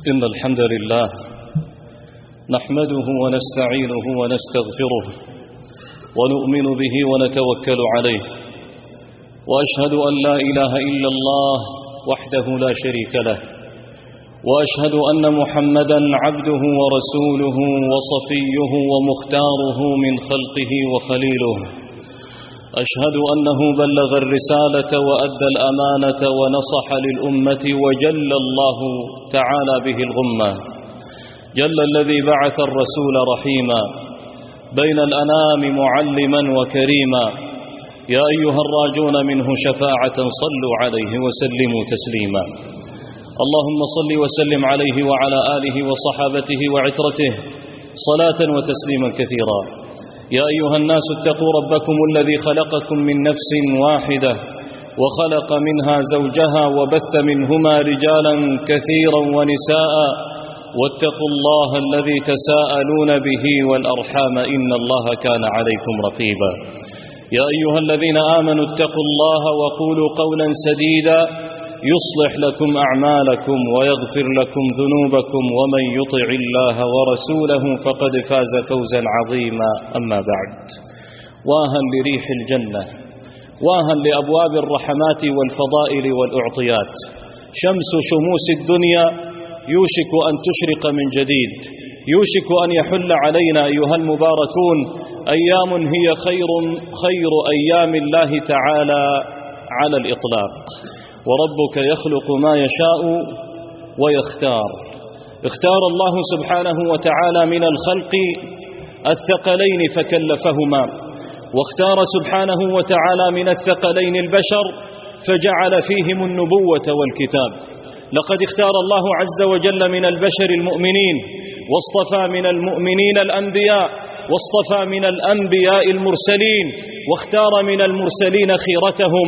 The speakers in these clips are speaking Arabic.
إن الحمد لله نحمده ونستعينه ونستغفره ونؤمن به ونتوكل عليه، وأشهد أن لا إله إلا الله وحده لا شريك له، وأشهد أن محمدًا عبده ورسوله وصفيه ومختاره من خلقه وخليله. أشهد أنه بلغ الرسالة وأدى الأمانة ونصح للأمة، وجل الله تعالى به الغمة. جل الذي بعث الرسول رحيما بين الأنام معلما وكريما. يا أيها الراجون منه شفاعة صلوا عليه وسلموا تسليما. اللهم صل وسلم عليه وعلى آله وصحابته وعترته صلاة وتسليما كثيرا. يا أيها الناس اتقوا ربكم الذي خلقكم من نفس واحدة وخلق منها زوجها وبث منهما رجالا كثيرا ونساء، واتقوا الله الذي تساءلون به والأرحام إن الله كان عليكم رقيبا. يا أيها الذين آمنوا اتقوا الله وقولوا قولا سديدا يصلح لكم أعمالكم ويغفر لكم ذنوبكم، ومن يطع الله ورسوله فقد فاز فوزا عظيما. أما بعد، واها لريح الجنة، واها لأبواب الرحمات والفضائل والأعطيات. شمس شموس الدنيا يوشك أن تشرق من جديد، يوشك أن يحل علينا أيها المباركون أيام هي خير أيام الله تعالى على الإطلاق. وربك يخلق ما يشاء ويختار. اختار الله سبحانه وتعالى من الخلق الثقلين فكلفهما، واختار سبحانه وتعالى من الثقلين البشر فجعل فيهم النبوة والكتاب. لقد اختار الله عز وجل من البشر المؤمنين، واصطفى من المؤمنين الأنبياء، واصطفى من الأنبياء المرسلين، واختار من المرسلين خيرتهم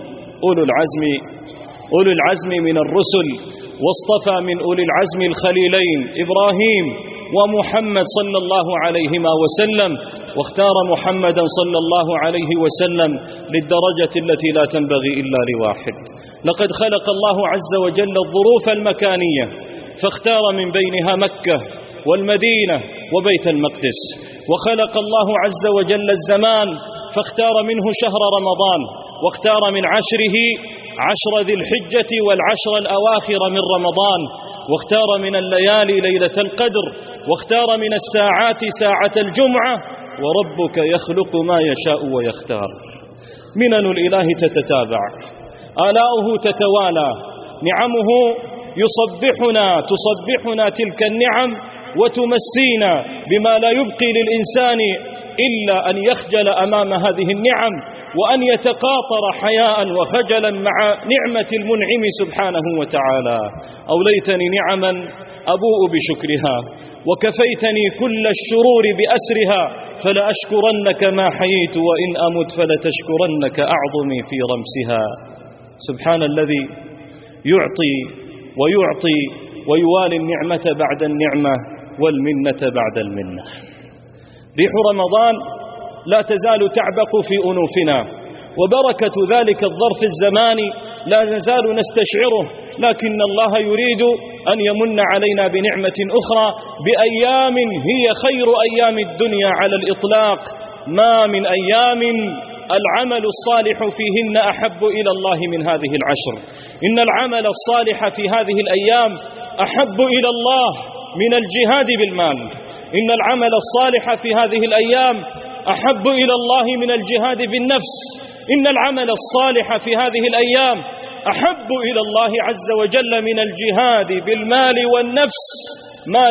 أولو العزم من الرسل، واصطفى من أولي العزم الخليلين إبراهيم ومحمد صلى الله عليهما وسلم، واختار محمدا صلى الله عليه وسلم للدرجة التي لا تنبغي إلا لواحد. لقد خلق الله عز وجل الظروف المكانية فاختار من بينها مكة والمدينة وبيت المقدس، وخلق الله عز وجل الزمان فاختار منه شهر رمضان، واختار من عشره 10 ذي الحجة والعشر الأواخر من رمضان، واختار من الليالي ليلة القدر، واختار من الساعات ساعة الجمعة. وربك يخلق ما يشاء ويختار. منن الإله تتتابع، آلاؤه تتوالى، نعمه تصبحنا تلك النعم وتمسينا بما لا يبقي للإنسان إلا أن يخجل أمام هذه النعم، وأن يتقاطر حياء وخجلا مع نعمة المنعم سبحانه وتعالى. أوليتني نعما أبوء بشكرها، وكفيتني كل الشرور بأسرها، فلأشكرنك ما حييت، وإن أمت فلتشكرنك أعظمي في رمسها. سبحان الذي يعطي ويوالي النعمة بعد النعمة والمنة بعد المنة. ريح رمضان لا تزال تعبق في أنوفنا، وبركة ذلك الظرف الزماني لا نزال نستشعره، لكن الله يريد أن يمن علينا بنعمة أخرى، بأيام هي خير أيام الدنيا على الإطلاق. ما من أيام العمل الصالح فيهن أحب إلى الله من هذه العشر. إن العمل الصالح في هذه الأيام أحب إلى الله من الجهاد بالمال. إن العمل الصالح في هذه الأيام أحب إلى الله من الجهاد بالنفس. إن العمل الصالح في هذه الأيام أحب إلى الله عز وجل من الجهاد بالمال والنفس، ما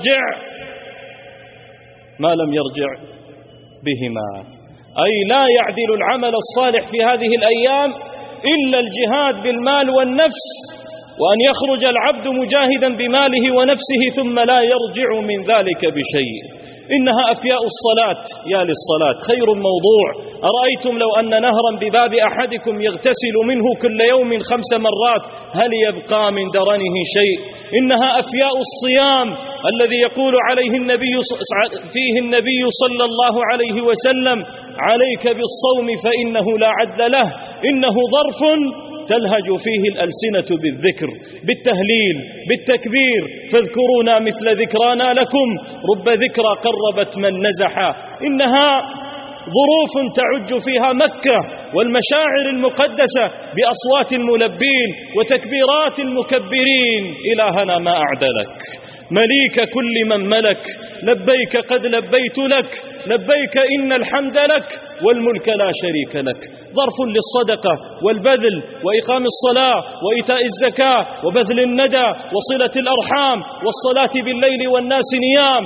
لم يرجع بهما. أي لا يعدل العمل الصالح في هذه الأيام إلا الجهاد بالمال والنفس، وأن يخرج العبد مجاهدا بماله ونفسه ثم لا يرجع من ذلك بشيء. إنها أفياء الصلاة، يا للصلاة خير موضوع. أرأيتم لو أن نهرا بباب أحدكم يغتسل منه كل يوم 5 مرات، هل يبقى من درنه شيء؟ إنها أفياء الصيام الذي يقول فيه النبي صلى الله عليه وسلم: عليك بالصوم فإنه لا عدل له، إنه ظرف تلهج فيه الألسنة بالذكر، بالتهليل، بالتكبير، فاذكرونا مثل ذكرانا لكم، رب ذكرى قربت من نزح. إنها ظروف تعج فيها مكة والمشاعر المقدسة بأصوات الملبين وتكبيرات المكبرين. إلهنا ما أعدلك، مليك كل من ملك، لبيك قد لبيت لك، لبيك إن الحمد لك والملك لا شريك لك. ظرف للصدقة والبذل وإقام الصلاة وإيتاء الزكاة وبذل الندى وصلة الأرحام والصلاة بالليل والناس نيام،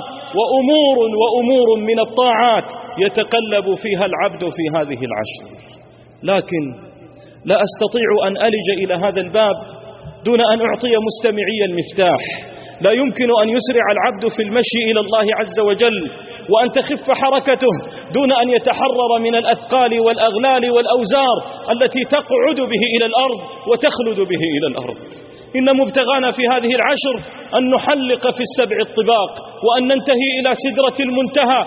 وأمور من الطاعات يتقلب فيها العبد في هذه العشر. لكن لا أستطيع أن ألج إلى هذا الباب دون أن أعطي مستمعي المفتاح. لا يمكن أن يسرع العبد في المشي إلى الله عز وجل وأن تخف حركته دون أن يتحرر من الأثقال والأغلال والأوزار التي تقعد به إلى الأرض وتخلد به إلى الأرض. إن مبتغانا في هذه العشر أن نحلق في السبع الطباق، وأن ننتهي إلى سدرة المنتهى،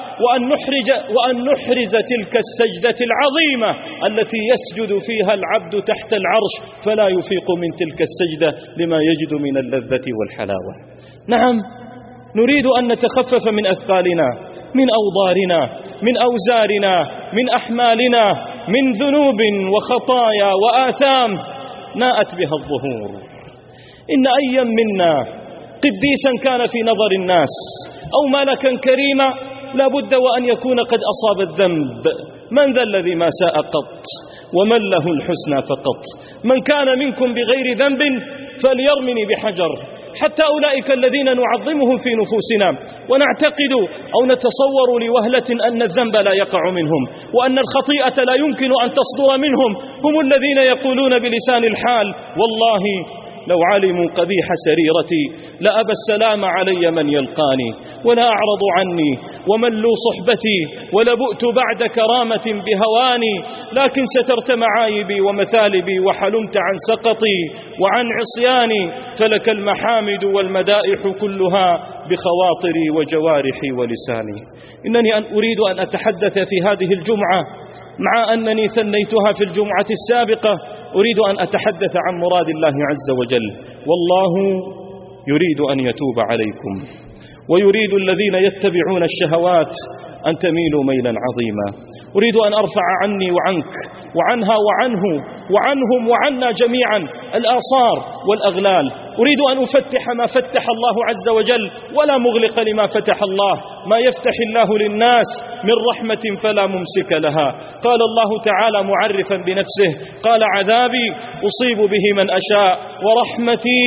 وأن نحرز تلك السجدة العظيمة التي يسجد فيها العبد تحت العرش فلا يفيق من تلك السجدة لما يجد من اللذة والحلاوة. نعم، نريد أن نتخفف من أثقالنا، من أوضارنا، من أوزارنا، من أحمالنا، من ذنوب وخطايا وآثام ناءت بها الظهور. إن أيا منا قديسا كان في نظر الناس أو ملكا كريما لا بد وأن يكون قد أصاب الذنب. من ذا الذي ما ساء قط ومن له الحسنى فقط؟ من كان منكم بغير ذنب فليرمني بحجر. حتى أولئك الذين نعظمهم في نفوسنا ونعتقد أو نتصور لوهلة أن الذنب لا يقع منهم وأن الخطيئة لا يمكن أن تصدر منهم، هم الذين يقولون بلسان الحال: والله لو علموا قبيح سريرتي لأبى السلام علي من يلقاني، ولا أعرض عني وملوا صحبتي، ولبؤت بعد كرامة بهواني، لكن سترت معايبي ومثالبي وحلمت عن سقطي وعن عصياني، فلك المحامد والمدائح كلها بخواطري وجوارحي ولساني. إنني أريد أن أتحدث في هذه الجمعة، مع أنني ثنيتها في الجمعة السابقة، أريد أن أتحدث عن مراد الله عز وجل. والله يريد أن يتوب عليكم، ويريد الذين يتبعون الشهوات أن تميلوا ميلا عظيما. أريد أن أرفع عني وعنك وعنها وعنه وعنهم وعنا جميعا الآصار والأغلال. أريد أن أفتح ما فتح الله عز وجل ولا مغلق لما فتح الله. ما يفتح الله للناس من رحمة فلا ممسك لها. قال الله تعالى معرفا بنفسه: قال عذابي أصيب به من أشاء ورحمتي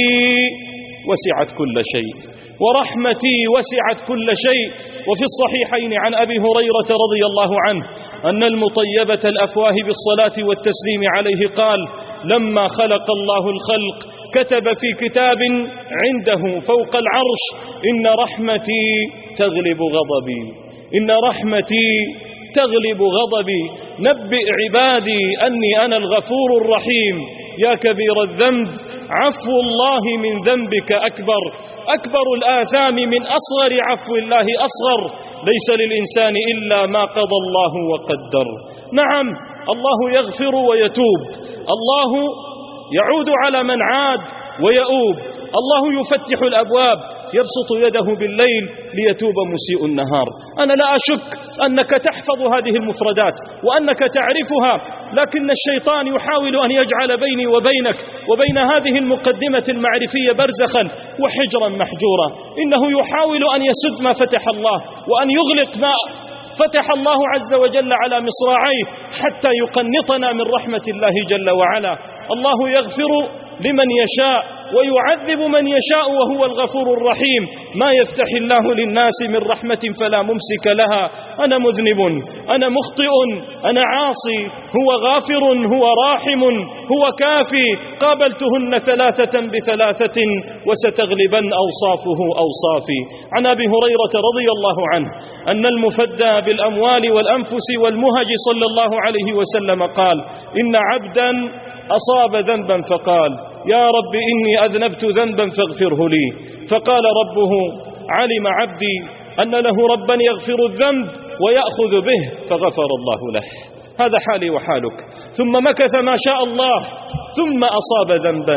وسعت كل شيء، ورحمتي وسعت كل شيء. وفي الصحيحين عن أبي هريرة رضي الله عنه أن المطيبة الأفواه بالصلاة والتسليم عليه قال: لما خلق الله الخلق كتب في كتاب عنده فوق العرش: إن رحمتي تغلب غضبي، إن رحمتي تغلب غضبي، نبئ عبادي أني أنا الغفور الرحيم. يا كبير الذنب، عفو الله من ذنبك أكبر، أكبر الآثام من أصغر عفو الله أصغر، ليس للإنسان إلا ما قضى الله وقدر. نعم، الله يغفر ويتوب، الله يعود على من عاد ويؤوب، الله يفتح الأبواب، يبسط يده بالليل ليتوب مسيء النهار. أنا لا أشك أنك تحفظ هذه المفردات وأنك تعرفها، لكن الشيطان يحاول أن يجعل بيني وبينك وبين هذه المقدمة المعرفية برزخا وحجرا محجورا. إنه يحاول أن يسد ما فتح الله وأن يغلق ما فتح الله عز وجل على مصراعيه حتى يقنطنا من رحمة الله جل وعلا. الله يغفر لمن يشاء ويعذب من يشاء وهو الغفور الرحيم. ما يفتح الله للناس من رحمة فلا ممسك لها. أنا مذنب، أنا مخطئ، أنا عاصي، هو غافر، هو راحم، هو كافي. قابلتهن ثلاثة بثلاثة وستغلبن أوصافه أوصافي. عن أبي هريرة رضي الله عنه أن المفدى بالأموال والأنفس والمهج صلى الله عليه وسلم قال: إن عبدا أصاب ذنبا فقال: يا رب إني أذنبت ذنبا فاغفره لي. فقال ربه: علم عبدي أن له ربا يغفر الذنب ويأخذ به، فغفر الله له. هذا حالي وحالك. ثم مكث ما شاء الله ثم أصاب ذنبا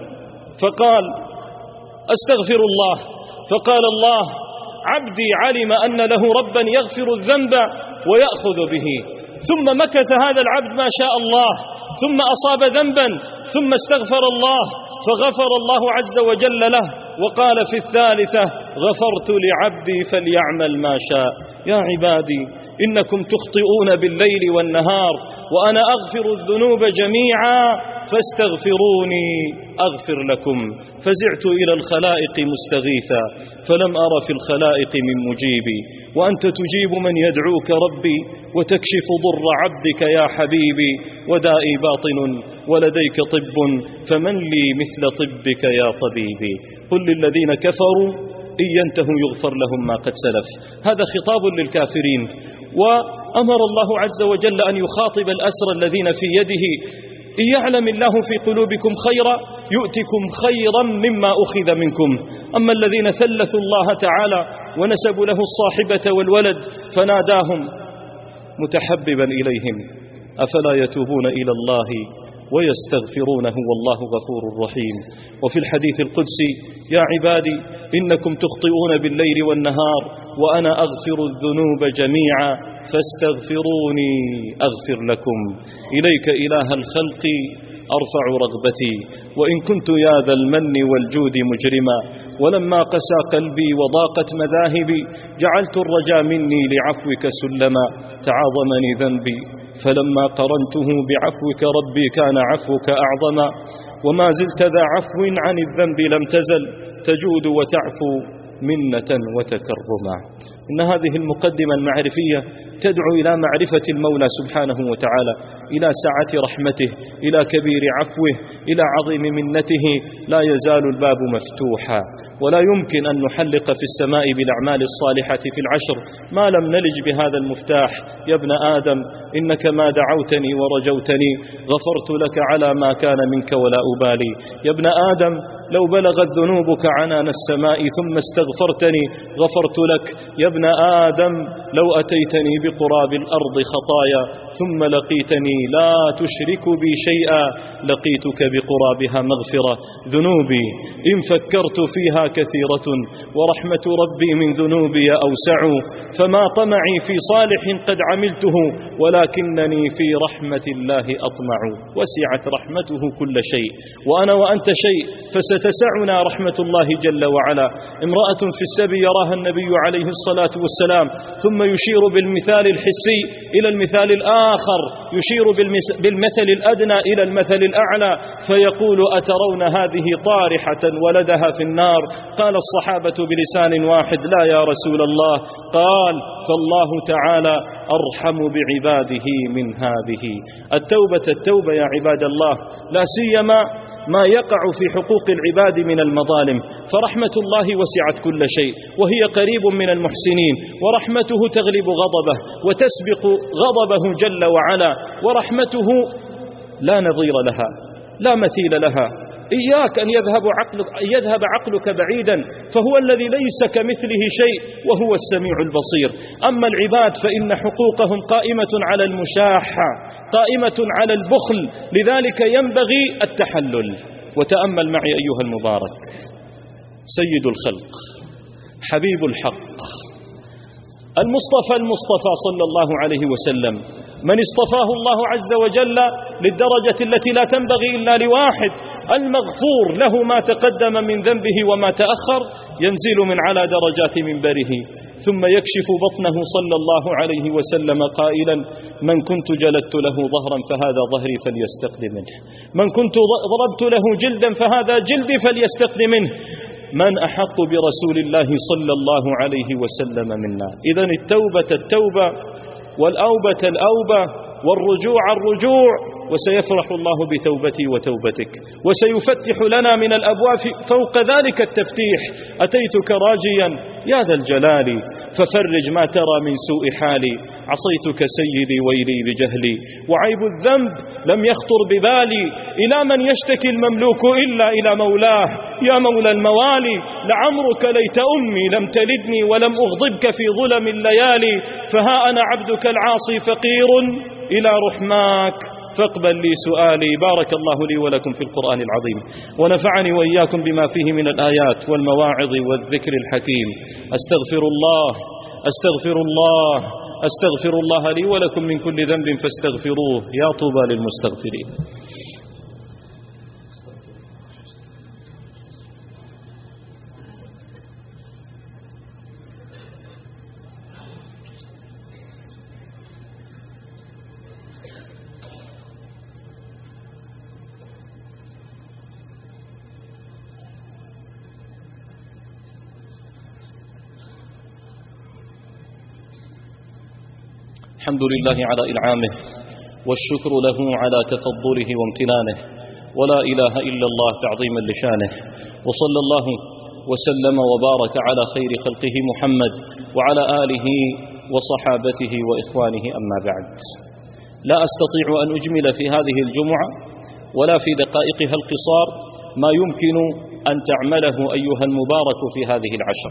فقال أستغفر الله، فقال الله عبدي علم أن له ربا يغفر الذنب ويأخذ به. ثم مكث هذا العبد ما شاء الله ثم أصاب ذنبا ثم استغفر الله فغفر الله عز وجل له، وقال في الثالثة غفرت لعبدي فليعمل ما شاء. يا عبادي إنكم تخطئون بالليل والنهار وأنا أغفر الذنوب جميعا فاستغفروني أغفر لكم. فزعت إلى الخلائق مستغيثا فلم أر في الخلائق من مجيبي، وأنت تجيب من يدعوك ربي وتكشف ضر عبدك يا حبيبي. ودائي باطن ولديك طب فمن لي مثل طبك يا طبيبي. قل للذين كفروا إن ينتهوا يغفر لهم ما قد سلف. هذا خطاب للكافرين. وأمر الله عز وجل أن يخاطب الأسرى الذين في يده إن يعلم الله في قلوبكم خيرا يؤتكم خيرا مما أخذ منكم. أما الذين ثلثوا الله تعالى ونسبوا له الصاحبة والولد فناداهم متحببا إليهم أفلا يتوبون إلى الله ويستغفرونه والله غفور رحيم. وفي الحديث القدسي يا عبادي إنكم تخطئون بالليل والنهار وأنا أغفر الذنوب جميعا فاستغفروني أغفر لكم. إليك إله الخلق أرفع رغبتي وإن كنت يا ذا المن والجود مجرما، ولما قسى قلبي وضاقت مذاهبي جعلت الرجا مني لعفوك سلما. تعاظمني ذنبي فلما قرنته بعفوك ربي كان عفوك أعظما، وما زلت ذا عفو عن الذنب لم تزل تجود وتعفو منة وتكرما. إن هذه المقدمة المعرفية تدعو إلى معرفة المولى سبحانه وتعالى، إلى سعة رحمته، إلى كبير عفوه، إلى عظيم منته. لا يزال الباب مفتوحا، ولا يمكن أن نحلق في السماء بالأعمال الصالحة في العشر ما لم نلج بهذا المفتاح. يا ابن آدم إنك ما دعوتني ورجوتني غفرت لك على ما كان منك ولا أبالي. يا ابن آدم لو بلغت ذنوبك عنان السماء ثم استغفرتني غفرت لك. يا ابن آدم لو أتيتني بقراب الأرض خطايا ثم لقيتني لا تشرك بي شيئا لقيتك بقرابها مغفرة. ذنوبي إن فكرت فيها كثيرة ورحمة ربي من ذنوبي أوسع، فما طمعي في صالح قد عملته ولكنني في رحمة الله أطمع. وسعت رحمته كل شيء وأنا وأنت شيء فستسعنا رحمة الله جل وعلا. امرأة في السبي يراها النبي عليه الصلاة والسلام ثم يشير بالمثال الحسي إلى المثال الآخر، يشير بالمثل الأدنى إلى المثل الأعلى فيقول أترون هذه طارحة ولدها في النار؟ قال الصحابة بلسان واحد لا يا رسول الله. قال فالله تعالى أرحم بعباده من هذه. التوبة يا عباد الله، لا سيما ما يقع في حقوق العباد من المظالم، فرحمة الله وسعت كل شيء وهي قريب من المحسنين، ورحمته تغلب غضبه وتسبق غضبه جل وعلا، ورحمته لا نظير لها لا مثيل لها. إياك أن يذهب عقلك بعيدا، فهو الذي ليس كمثله شيء وهو السميع البصير. أما العباد فإن حقوقهم قائمة على المشاحة، قائمة على البخل، لذلك ينبغي التحلل. وتأمل معي أيها المبارك سيد الخلق حبيب الحق المصطفى صلى الله عليه وسلم، من اصطفاه الله عز وجل للدرجة التي لا تنبغي إلا لواحد، المغفور له ما تقدم من ذنبه وما تأخر، ينزل من على درجات منبره ثم يكشف بطنه صلى الله عليه وسلم قائلا من كنت جلدت له ظهرا فهذا ظهري فليستقد منه، من كنت ضربت له جلدا فهذا جلدي فليستقد منه. من أحق برسول الله صلى الله عليه وسلم منا؟ إذن التوبة والأوبة الأوبة والرجوع الرجوع، وسيفرح الله بتوبتي وتوبتك، وسيفتح لنا من الأبواب فوق ذلك التفتيح. أتيتك راجيا يا ذا الجلال ففرج ما ترى من سوء حالي، عصيتك سيدي ويلي بجهلي، وعيب الذنب لم يخطر ببالي، إلى من يشتكي المملوك إلا إلى مولاه، يا مولى الموالي لعمرك ليت أمي لم تلدني ولم أغضبك في ظلم الليالي، فها أنا عبدك العاصي فقير إلى رحماك فاقبل لي سؤالي. بارك الله لي ولكم في القرآن العظيم، ونفعني وإياكم بما فيه من الآيات والمواعظ والذكر الحكيم. أستغفر الله أستغفر الله أستغفر الله لي ولكم من كل ذنب فاستغفروه، يا طوبى للمستغفرين. الحمد لله على إنعامه، والشكر له على تفضله وامتنانه، ولا إله إلا الله تعظيما لشانه. وصلى الله وسلم وبارك على خير خلقه محمد وعلى آله وصحابته وإخوانه، أما بعد. لا أستطيع أن أجمل في هذه الجمعة ولا في دقائقها القصار ما يمكن أن تعمله أيها المبارك في هذه العشر.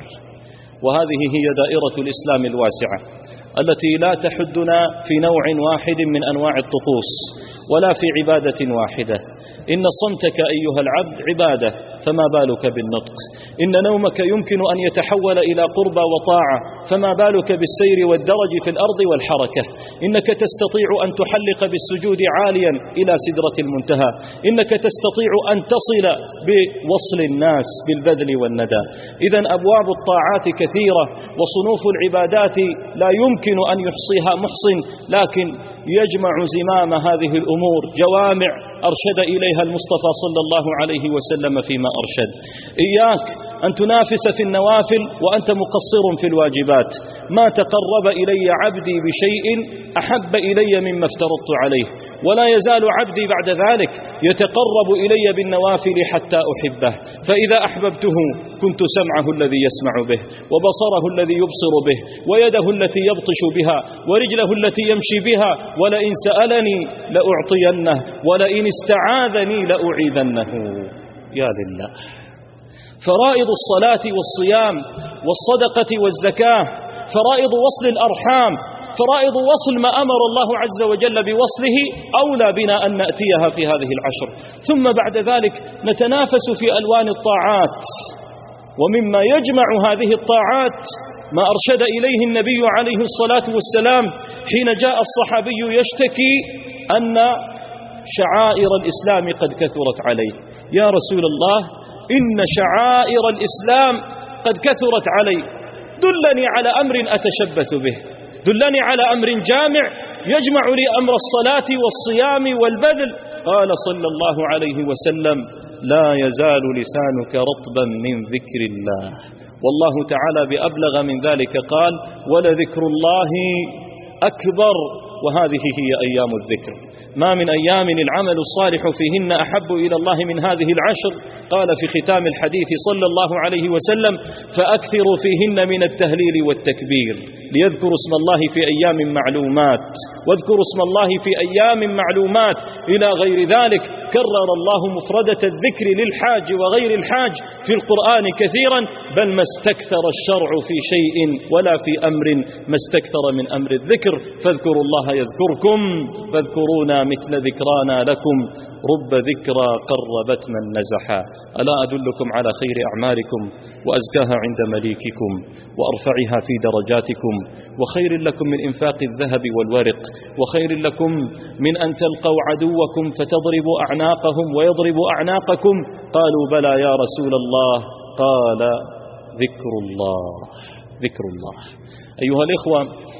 وهذه هي دائرة الإسلام الواسعة التي لا تحدنا في نوع واحد من أنواع الطقوس ولا في عبادة واحدة. إن صمتك أيها العبد عبادة، فما بالك بالنطق؟ إن نومك يمكن أن يتحول إلى قربى وطاعة، فما بالك بالسير والدرج في الأرض والحركة؟ إنك تستطيع أن تحلق بالسجود عاليا إلى سدرة المنتهى، إنك تستطيع أن تصل بوصل الناس بالبذل والندى. إذن أبواب الطاعات كثيرة، وصنوف العبادات لا يمكن أن يحصيها محصن، لكن يجمع زمام هذه الأمور جوامع أرشد إليها المصطفى صلى الله عليه وسلم فيما أرشد. إياك أن تنافس في النوافل وأنت مقصر في الواجبات. ما تقرب إلي عبدي بشيء أحب إلي مما افترضت عليه، ولا يزال عبدي بعد ذلك يتقرب إلي بالنوافل حتى أحبه، فإذا أحببته كنت سمعه الذي يسمع به، وبصره الذي يبصر به، ويده التي يبطش بها، ورجله التي يمشي بها، ولئن سألني لأعطينه، ولئن استعاذني لأعيذنه. يا لله. فرائض الصلاة والصيام والصدقة والزكاة، فرائض وصل الأرحام، فرائض وصل ما أمر الله عز وجل بوصله، أولى بنا أن نأتيها في هذه العشر. ثم بعد ذلك نتنافس في ألوان الطاعات، ومما يجمع هذه الطاعات ما أرشد إليه النبي عليه الصلاة والسلام حين جاء الصحابي يشتكي أن شعائر الإسلام قد كثرت عليه. يا رسول الله، إن شعائر الإسلام قد كثرت علي، دلني على أمر أتشبث به، دلني على أمر جامع يجمع لي أمر الصلاة والصيام والبذل. قال صلى الله عليه وسلم: لا يزال لسانك رطبا من ذكر الله. والله تعالى بأبلغ من ذلك قال: ولذكر الله أكبر. وهذه هي أيام الذكر. ما من أيام العمل الصالح فيهن أحب إلى الله من هذه العشر. قال في ختام الحديث صلى الله عليه وسلم: فأكثروا فيهن من التهليل والتكبير، ليذكروا اسم الله في أيام معلومات، واذكروا اسم الله في أيام معلومات إلى غير ذلك. كرر الله مفردة الذكر للحاج وغير الحاج في القرآن كثيرا، بل ما استكثر الشرع في شيء ولا في أمر ما استكثر من أمر الذكر. فاذكروا الله يذكركم، فاذكرونا مثل ذكرانا لكم، رب ذكرى قربت من نزحا. ألا أدلكم على خير أعمالكم وأزكاها عند مليككم وأرفعها في درجاتكم، وخير لكم من إنفاق الذهب والورق، وخير لكم من أن تلقوا عدوكم فتضربوا أعناقهم ويضربوا أعناقكم؟ قالوا: بلى يا رسول الله. قال: ذكر الله، ذكر الله. أيها الإخوة،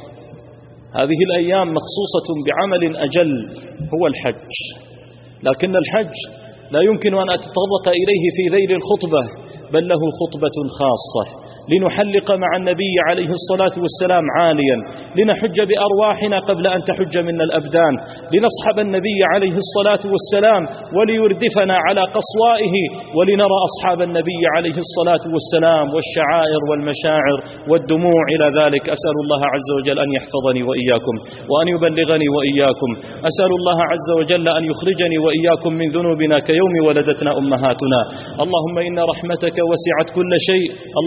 هذه الأيام مخصوصة بعمل أجل هو الحج، لكن الحج لا يمكن أن أتطرق إليه في ذيل الخطبة، بل له خطبة خاصة، لنحلق مع النبي عليه الصلاة والسلام عاليا، لنحج بأرواحنا قبل أن تحج منا الأبدان، لنصحب النبي عليه الصلاة والسلام وليردفنا على قصوائه، ولنرى أصحاب النبي عليه الصلاة والسلام والشعائر والمشاعر والدموع إلى ذلك. أسأل الله عز وجل أن يحفظني وإياكم وأن يبلغني وإياكم. أسأل الله عز وجل أن يخرجني وإياكم من ذنوبنا كيوم ولدتنا أمهاتنا. اللهم إن رحمتك وسعت كل شيء، اللهم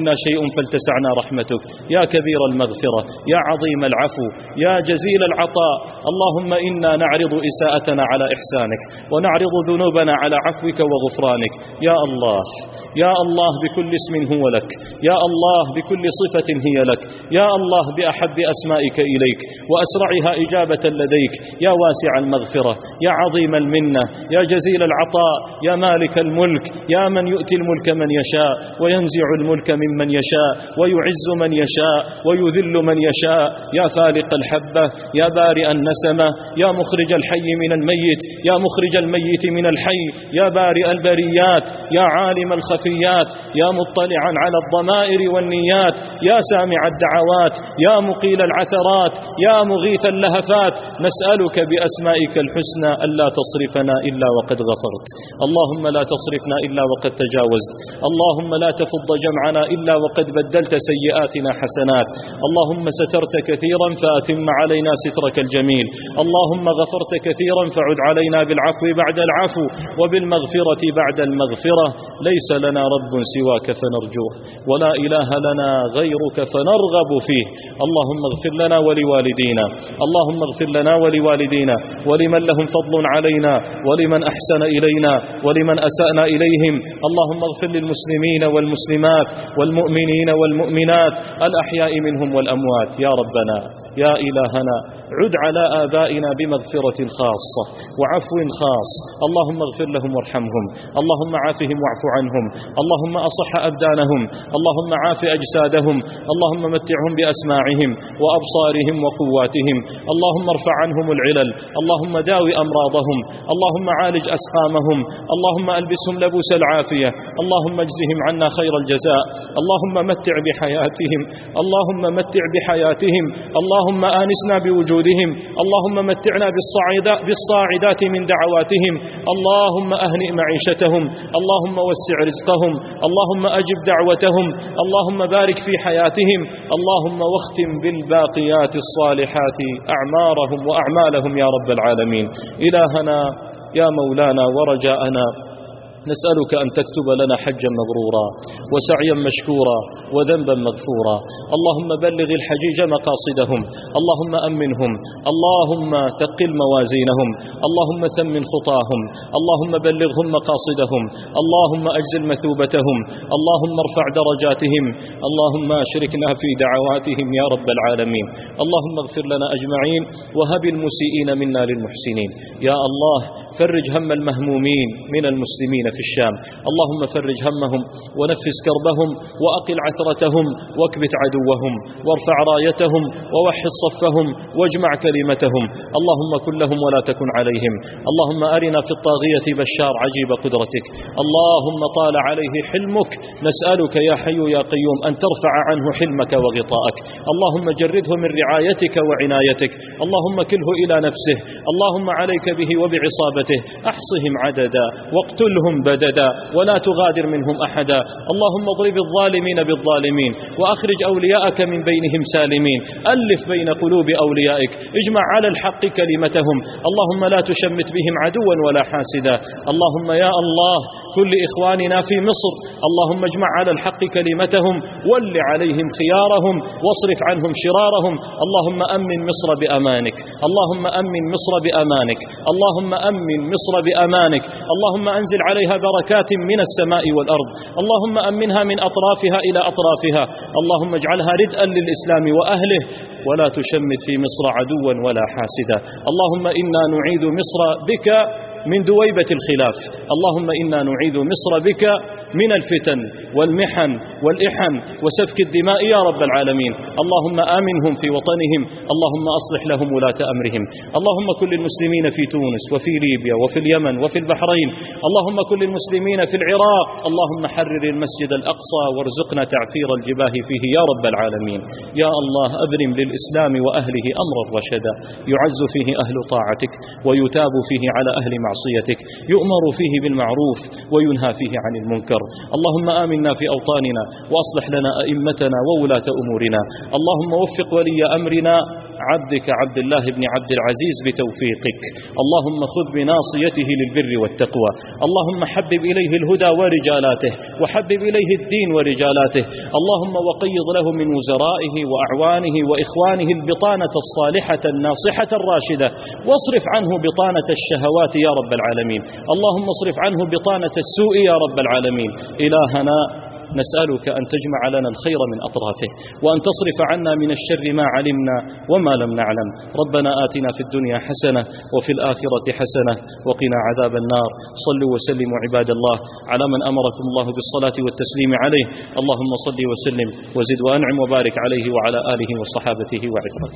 منا شيء فلتسعنا رحمتك، يا كبير المغفرة، يا عظيم العفو، يا جزيل العطاء. اللهم إنا نعرض إساءتنا على إحسانك، ونعرض ذنوبنا على عفوك وغفرانك. يا الله، يا الله بكل اسم هو لك، يا الله بكل صفة هي لك، يا الله بأحب أسمائك إليك وأسرعها إجابة لديك، يا واسع المغفرة، يا عظيم المنة، يا جزيل العطاء، يا مالك الملك، يا من يؤتي الملك من يشاء وينزع الملك ممن يشاء ويعز من يشاء ويذل من يشاء، يا فالق الحبة، يا بارئ النسمة، يا مخرج الحي من الميت، يا مخرج الميت من الحي، يا بارئ البريات، يا عالم الخفيات، يا مطلعا على الضمائر والنيات، يا سامع الدعوات، يا مقيل العثرات، يا مغيث اللهفات. نسألك بأسمائك الحسنى ألا تصرفنا إلا وقد غفرت، اللهم لا تصرفنا إلا وقد تجاوزت، اللهم لا تفض جمعنا إلا وقد بدلت سيئاتنا حسنات، اللهم سترت كثيرا فأتم علينا سترك الجميل، اللهم غفرت كثيرا فعد علينا بالعفو بعد العفو وبالمغفرة بعد المغفرة. ليس لنا رب سواك فنرجوه، ولا إله لنا غيرك فنرغب فيه. اللهم اغفر لنا ولوالدينا، اللهم اغفر لنا ولوالدينا ولمن لهم فضل علينا ولمن أحسن إلينا ولمن أسأنا إليهم. اللهم اغفر للمسلمين والمسلمات والمؤمنين والمؤمنات الأحياء منهم والأموات. يا ربنا يا إلهنا، عد على آبائنا بمغفرة خاصة وعفو خاص، اللهم اغفر لهم وارحمهم، اللهم عافهم واعف عنهم، اللهم أصح أبدانهم، اللهم عاف أجسادهم، اللهم متعهم بأسماعهم وأبصارهم وقواتهم، اللهم ارفع عنهم العلل، اللهم داوي أمراضهم، اللهم عالج أسقامهم، اللهم ألبسهم لبوس العافية، اللهم اجزهم عنا خير الجزاء، اللهم متع بحياتهم، اللهم متع بحياتهم، اللهم آنسنا بوجودهم، اللهم متعنا بالصاعدات من دعواتهم، اللهم أهنئ معيشتهم، اللهم وسع رزقهم، اللهم أجب دعوتهم، اللهم بارك في حياتهم، اللهم واختم بالباقيات الصالحات أعمارهم وأعمالهم يا رب العالمين. إلهنا يا مولانا ورجاءنا، نسألك أن تكتب لنا حجا مبرورا وسعيا مشكورا وذنبا مغفورا. اللهم بلغ الحجيج مقاصدهم، اللهم أمنهم، اللهم ثقل موازينهم، اللهم ثمن خطاهم، اللهم بلغهم مقاصدهم، اللهم أجزل مثوبتهم، اللهم ارفع درجاتهم، اللهم أشركنا في دعواتهم يا رب العالمين. اللهم اغفر لنا أجمعين وهب المسيئين منا للمحسنين. يا الله فرج هم المهمومين من المسلمين في الشام، اللهم فرج همهم ونفس كربهم وأقل عثرتهم واكبت عدوهم وارفع رايتهم ووحد صفهم واجمع كلمتهم. اللهم كن لهم ولا تكن عليهم. اللهم أرنا في الطاغية بشار عجيب قدرتك، اللهم طال عليه حلمك، نسألك يا حي يا قيوم أن ترفع عنه حلمك وغطاءك. اللهم جرده من رعايتك وعنايتك، اللهم كله إلى نفسه، اللهم عليك به وبعصابته، أحصهم عددا واقتلهم بددا ولا تغادر منهم أحدا. اللهم اضرب الظالمين بالظالمين وأخرج أولياءك من بينهم سالمين، ألف بين قلوب أوليائك، اجمع على الحق كلمتهم، اللهم لا تشمت بهم عدوا ولا حاسدا. اللهم يا الله كل إخواننا في مصر، اللهم اجمع على الحق كلمتهم، ول عليهم خيارهم واصرف عنهم شرارهم. اللهم أمن مصر بأمانك، اللهم أمن مصر بأمانك، اللهم أمن مصر بأمانك، اللهم أنزل عليها بركات من السماء والأرض، اللهم أمنها من أطرافها إلى أطرافها، اللهم اجعلها ردءا للإسلام وأهله، ولا تشمت في مصر عدوا ولا حاسدا. اللهم إنا نعيذ مصر بك من دويبة الخلاف، اللهم إنا نعيذ مصر بك من الفتن والمحن والإحن وسفك الدماء يا رب العالمين. اللهم آمنهم في وطنهم، اللهم أصلح لهم ولاة أمرهم. اللهم كل المسلمين في تونس وفي ليبيا وفي اليمن وفي البحرين، اللهم كل المسلمين في العراق، اللهم حرر المسجد الأقصى وارزقنا تعفير الجباه فيه يا رب العالمين. يا الله أبرم للإسلام وأهله أمرا رشدا، يعز فيه أهل طاعتك ويتاب فيه على أهل معصيتك، يؤمر فيه بالمعروف وينهى فيه عن المنكر. اللهم آمنا في أوطاننا وأصلح لنا أئمتنا وولاة أمورنا، اللهم وفق ولي أمرنا عبدك عبد الله بن عبد العزيز بتوفيقك. اللهم خذ بناصيته للبر والتقوى. اللهم حبب إليه الهدى ورجالاته، وحبب إليه الدين ورجالاته. اللهم وقيض له من وزرائه وأعوانه وإخوانه البطانة الصالحة الناصحة الراشدة، واصرف عنه بطانة الشهوات يا رب العالمين. اللهم اصرف عنه بطانة السوء يا رب العالمين. إلهنا نسألك أن تجمع لنا الخير من أطرافه، وأن تصرف عنا من الشر ما علمنا وما لم نعلم. ربنا آتنا في الدنيا حسنة وفي الآخرة حسنة وقنا عذاب النار. صلوا وسلموا عباد الله على من أمركم الله بالصلاة والتسليم عليه. اللهم صل وسلم وزد وأنعم وبارك عليه وعلى آله وصحابته وعترته.